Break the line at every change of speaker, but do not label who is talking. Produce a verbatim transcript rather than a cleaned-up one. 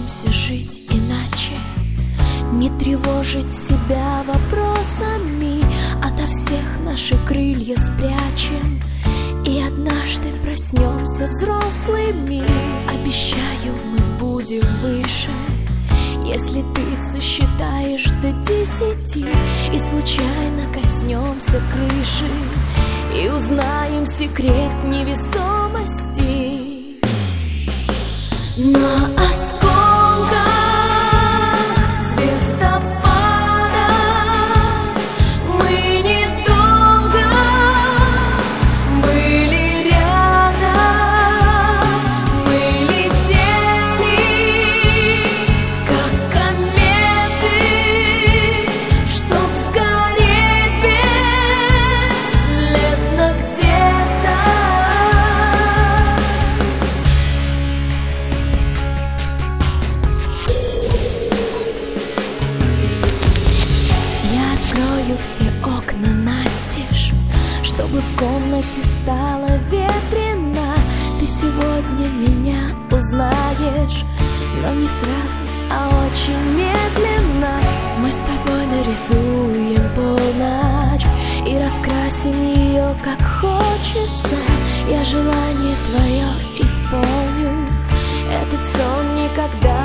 научимся жить иначе, не тревожить себя вопросами, ото всех наши крылья спрячем, и однажды проснемся взрослыми. Обещаю, мы будем выше, если ты сосчитаешь до десяти и случайно коснемся крыши и узнаем секрет невесомости. На осколках звездопада мы недолго были рядом, мы летели, как кометы, чтоб сгореть бесследно где-то. Я открою все окна настежь, чтобы в комнате стало ветрено. Ты сегодня меня узнаешь, но не сразу, а очень медленно. Мы с тобой нарисуем полночь и раскрасим ее как хочется. Я желание твое исполню, этот сон никогда